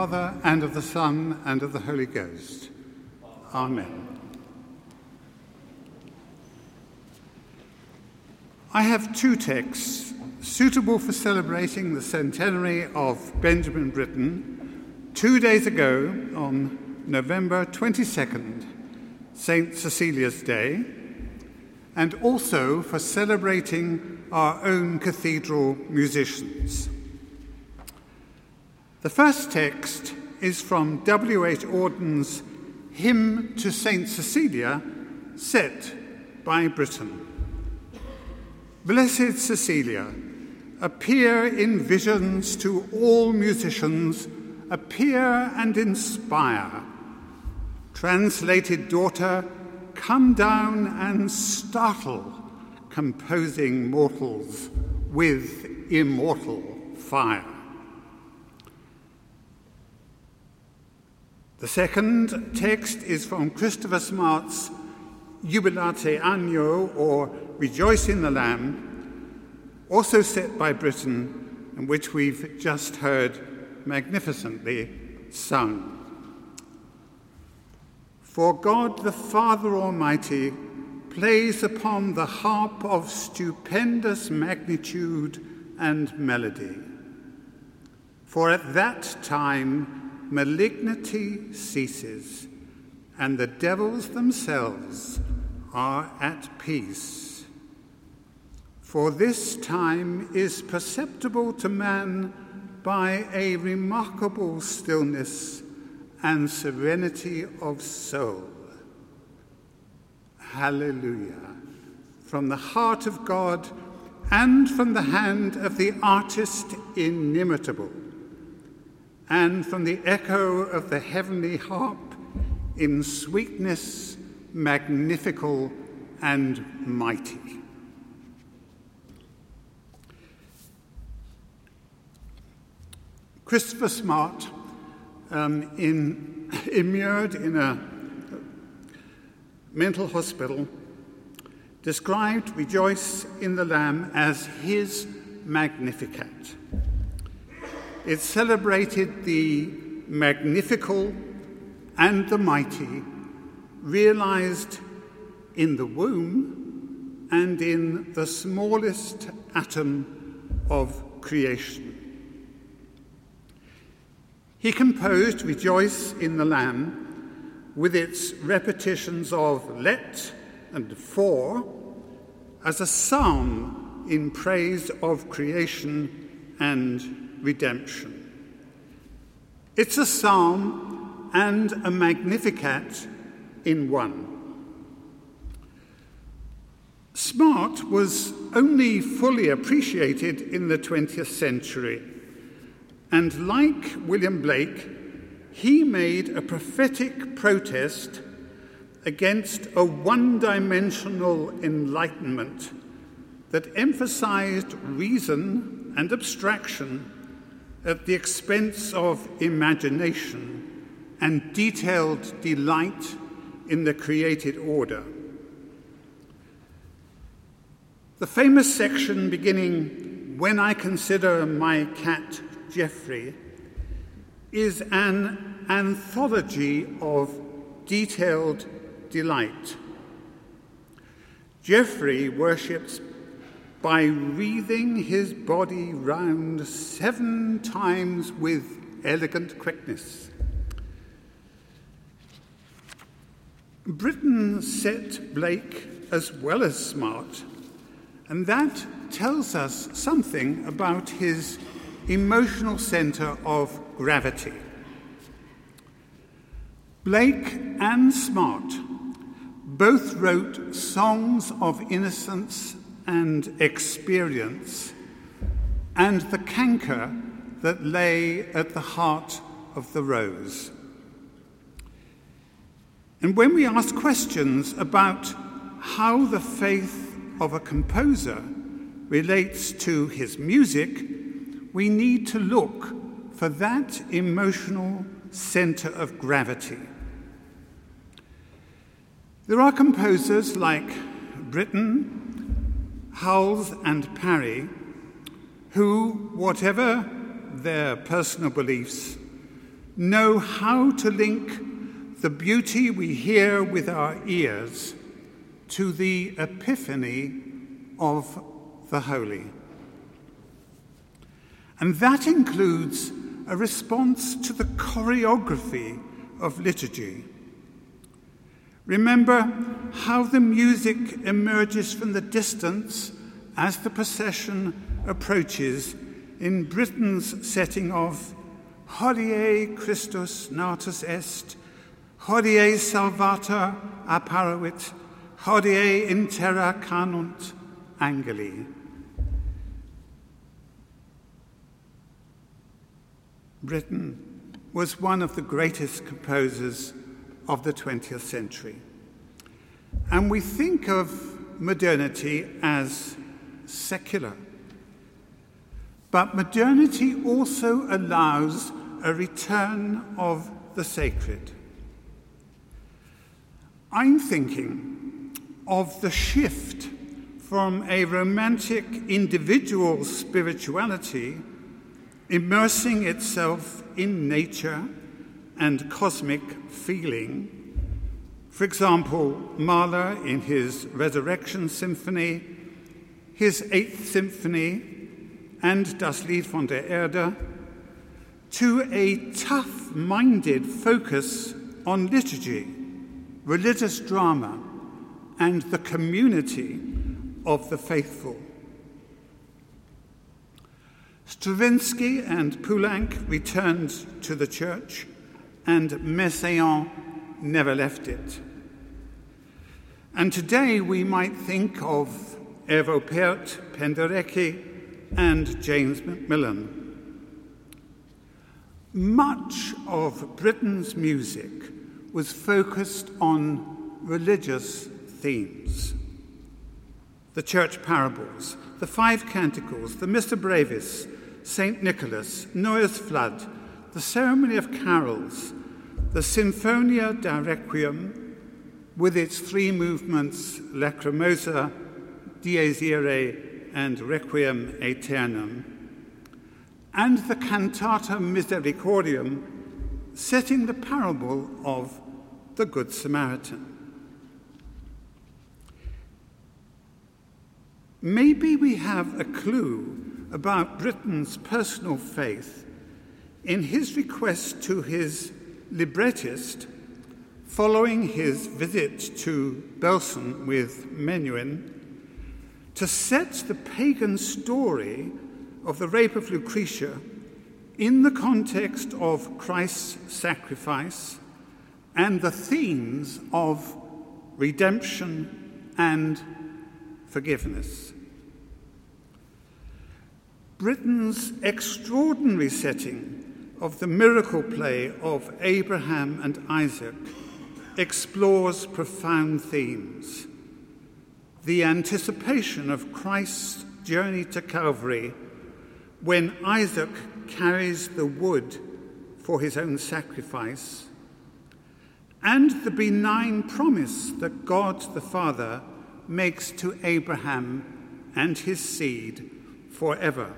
Father, and of the Son, and of the Holy Ghost. Amen. I have two texts suitable for celebrating the centenary of Benjamin Britten 2 days ago on November 22nd, St. Cecilia's Day, and also for celebrating our own cathedral musicians. The first text is from W.H. Auden's Hymn to St. Cecilia, set by Britten. Blessed Cecilia, appear in visions to all musicians, appear and inspire. Translated daughter, come down and startle composing mortals with immortal fire. The second text is from Christopher Smart's Jubilate Anno, or Rejoice in the Lamb, also set by Britten, and which we've just heard magnificently sung. For God the Father Almighty plays upon the harp of stupendous magnitude and melody. For at that time malignity ceases, and the devils themselves are at peace. For this time is perceptible to man by a remarkable stillness and serenity of soul. Hallelujah. From the heart of God and from the hand of the artist inimitable, and from the echo of the heavenly harp in sweetness, magnifical and mighty. Christopher Smart, immured in a mental hospital, described Rejoice in the Lamb as his Magnificat. It celebrated the magnifical and the mighty, realized in the womb and in the smallest atom of creation. He composed Rejoice in the Lamb with its repetitions of let and for as a psalm in praise of creation and redemption. It's a psalm and a Magnificat in one. Smart was only fully appreciated in the 20th century, and like William Blake, he made a prophetic protest against a one-dimensional enlightenment that emphasized reason and abstraction at the expense of imagination and detailed delight in the created order. The famous section beginning, "When I consider my cat Geoffrey," is an anthology of detailed delight. Geoffrey worships by wreathing his body round 7 times with elegant quickness. Britten set Blake as well as Smart, and that tells us something about his emotional center of gravity. Blake and Smart both wrote songs of innocence and experience, and the canker that lay at the heart of the rose. And when we ask questions about how the faith of a composer relates to his music, we need to look for that emotional center of gravity. There are composers like Britten, Howells and Parry, who, whatever their personal beliefs, know how to link the beauty we hear with our ears to the epiphany of the holy. And that includes a response to the choreography of liturgy. Remember how the music emerges from the distance as the procession approaches in Britain's setting of Hodie Christus natus est, Hodie salvator apparuit, Hodie in terra canunt angeli. Britten was one of the greatest composers of the 20th century. And we think of modernity as secular. But modernity also allows a return of the sacred. I'm thinking of the shift from a romantic individual spirituality immersing itself in nature and cosmic feeling. For example, Mahler in his Resurrection Symphony, his Eighth Symphony, and Das Lied von der Erde, to a tough-minded focus on liturgy, religious drama, and the community of the faithful. Stravinsky and Poulenc returned to the church, and Messiaen never left it. And today we might think of Arvo Pärt, Penderecki, and James Macmillan. Much of Britain's music was focused on religious themes. The church parables, the five canticles, the Missa Brevis, St. Nicholas, Noah's flood, the ceremony of carols, the Sinfonia da Requiem, with its three movements, Lacrimosa, Dies Irae, and Requiem Aeternam, and the Cantata Misericordiam, setting the parable of the Good Samaritan. Maybe we have a clue about Britten's personal faith in his request to his librettist, following his visit to Belsen with Menuhin, to set the pagan story of the rape of Lucretia in the context of Christ's sacrifice and the themes of redemption and forgiveness. Britain's extraordinary setting of the miracle play of Abraham and Isaac explores profound themes. The anticipation of Christ's journey to Calvary when Isaac carries the wood for his own sacrifice, and the benign promise that God the Father makes to Abraham and his seed forever.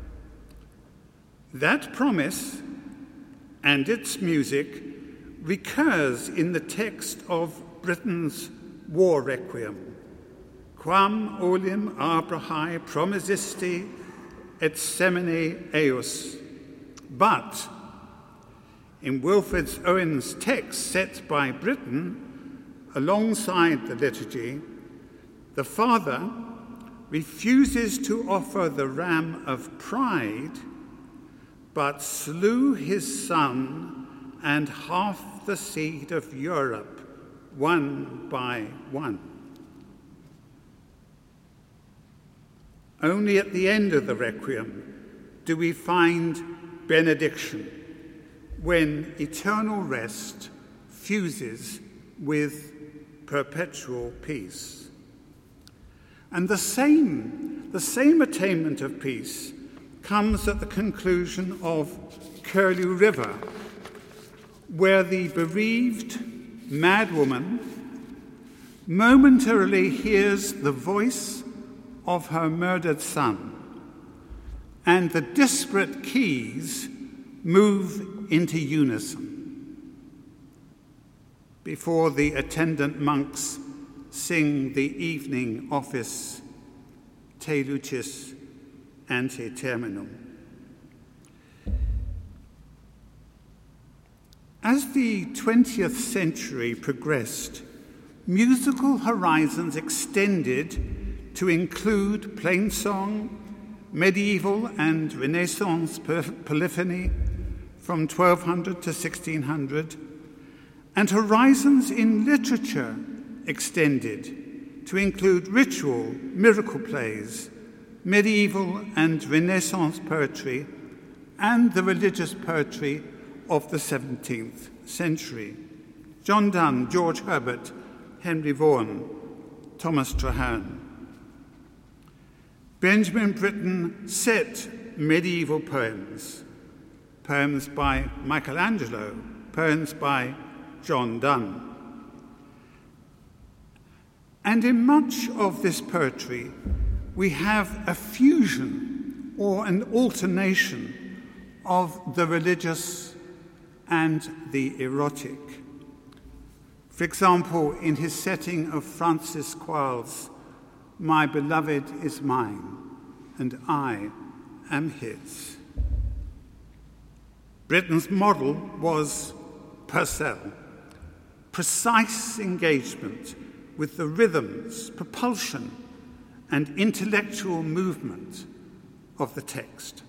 That promise and its music recurs in the text of Britain's war requiem. Quam olim Abrahai promisisti et semine eus. But in Wilfrid Owen's text set by Britten alongside the liturgy, the father refuses to offer the ram of pride, but slew his son and half the seed of Europe, one by one. Only at the end of the Requiem do we find benediction, when eternal rest fuses with perpetual peace. And the same attainment of peace comes at the conclusion of Curlew River, where the bereaved madwoman momentarily hears the voice of her murdered son, and the disparate keys move into unison before the attendant monks sing the evening office, Te Lucis ante terminum. As the 20th century progressed, musical horizons extended to include plainsong, medieval and Renaissance polyphony from 1200 to 1600, and horizons in literature extended to include ritual, miracle plays, medieval and Renaissance poetry, and the religious poetry of the 17th century. John Donne, George Herbert, Henry Vaughan, Thomas Traherne. Benjamin Britten set medieval poems, poems by Michelangelo, poems by John Donne. And in much of this poetry, we have a fusion or an alternation of the religious and the erotic. For example, in his setting of Francis Quarles' "My beloved is mine, and I am his." Britten's model was Purcell, precise engagement with the rhythms, propulsion, and intellectual movement of the text.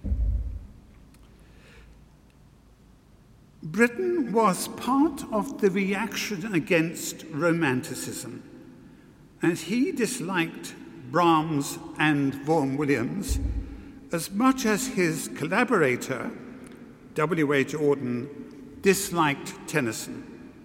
Britten was part of the reaction against Romanticism, and he disliked Brahms and Vaughan Williams as much as his collaborator, W.A. Jordan, disliked Tennyson.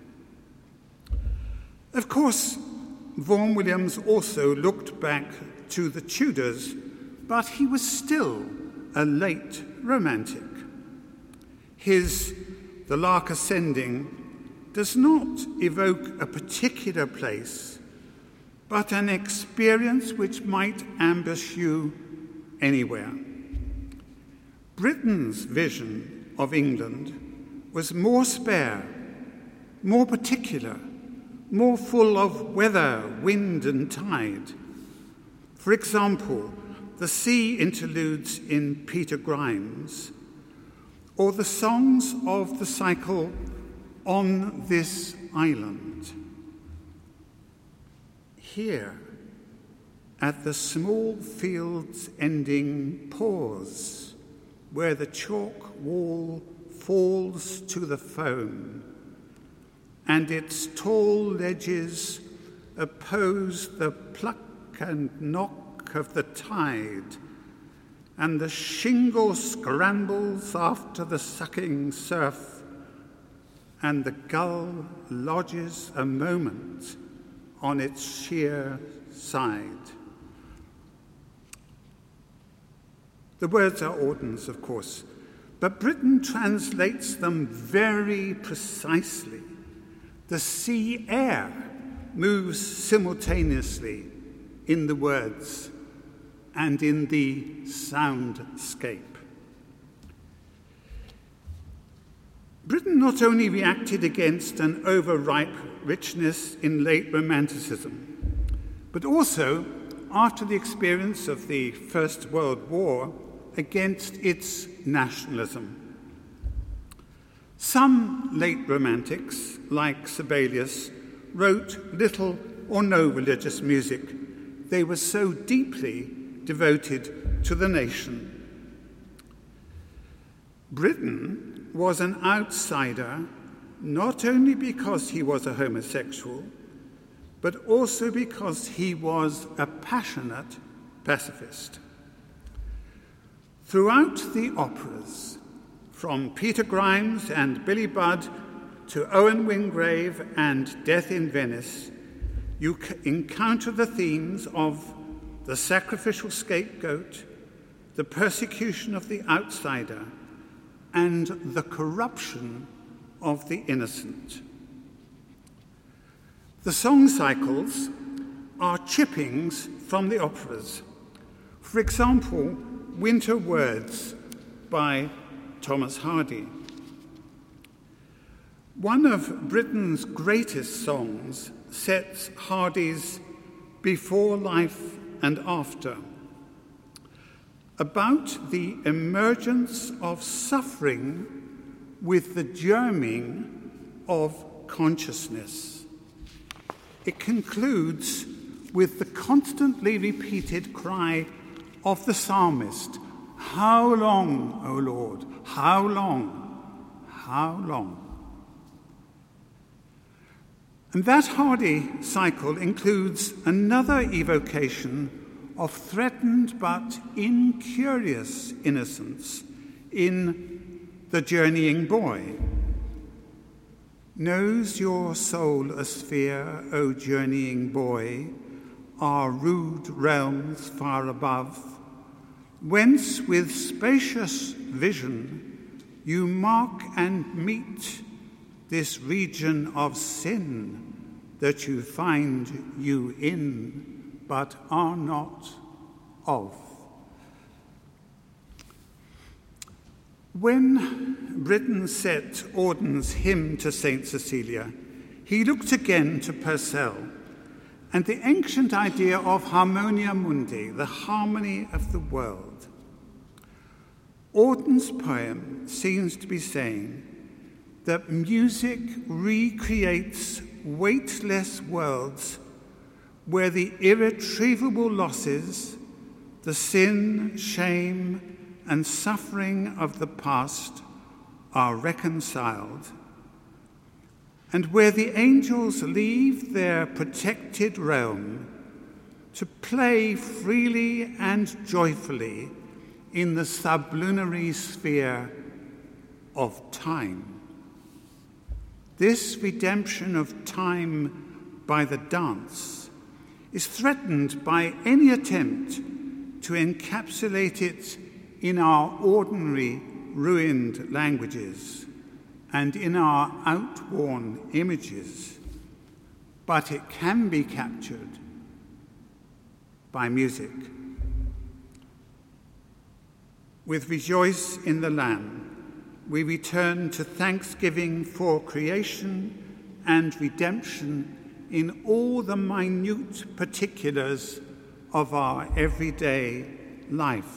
Of course, Vaughan Williams also looked back to the Tudors, but he was still a late Romantic. His "The Lark Ascending" does not evoke a particular place, but an experience which might ambush you anywhere. Britten's vision of England was more spare, more particular, more full of weather, wind, and tide. For example, the sea interludes in Peter Grimes, or the songs of the cycle "On This Island." Here, at the small field's ending pause, where the chalk wall falls to the foam, and its tall ledges oppose the pluck and knock of the tide, and the shingle scrambles after the sucking surf, and the gull lodges a moment on its sheer side. The words are Auden's, of course, but Britten translates them very precisely. The sea air moves simultaneously in the words and in the soundscape. Britten not only reacted against an overripe richness in late Romanticism, but also, after the experience of the First World War, against its nationalism. Some late Romantics, like Sibelius, wrote little or no religious music. They were so deeply devoted to the nation. Britten was an outsider not only because he was a homosexual, but also because he was a passionate pacifist. Throughout the operas, from Peter Grimes and Billy Budd to Owen Wingrave and Death in Venice, you encounter the themes of the sacrificial scapegoat, the persecution of the outsider, and the corruption of the innocent. The song cycles are chippings from the operas. For example, Winter Words by Thomas Hardy. One of Britain's greatest songs sets Hardy's Before Life and After, about the emergence of suffering with the germing of consciousness. It concludes with the constantly repeated cry of the psalmist, "How long, O Lord? How long? How long?" And that Hardy cycle includes another evocation of threatened but incurious innocence in The Journeying Boy. Knows your soul a sphere, O journeying boy, our rude realms far above, whence with spacious vision you mark and meet this region of sin that you find you in, but are not of. When Britten set Auden's hymn to St. Cecilia, he looked again to Purcell and the ancient idea of harmonia mundi, the harmony of the world. Auden's poem seems to be saying that music recreates weightless worlds where the irretrievable losses, the sin, shame, and suffering of the past are reconciled, and where the angels leave their protected realm to play freely and joyfully in the sublunary sphere of time. This redemption of time by the dance is threatened by any attempt to encapsulate it in our ordinary ruined languages and in our outworn images, but it can be captured by music. With Rejoice in the Lamb, we return to thanksgiving for creation and redemption in all the minute particulars of our everyday life.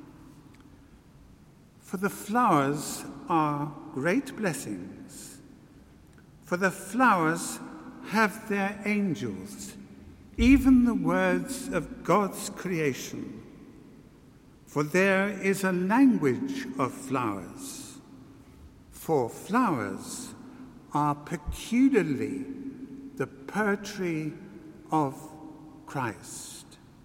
For the flowers are great blessings, for the flowers have their angels, even the words of God's creation. For there is a language of flowers, for flowers are peculiarly the poetry of Christ.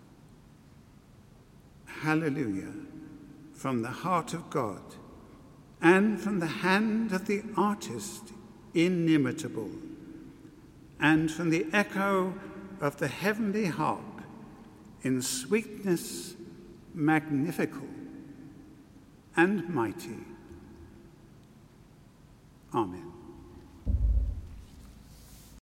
Hallelujah, from the heart of God and from the hand of the artist inimitable, and from the echo of the heavenly harp in sweetness magnifical and mighty. Amen.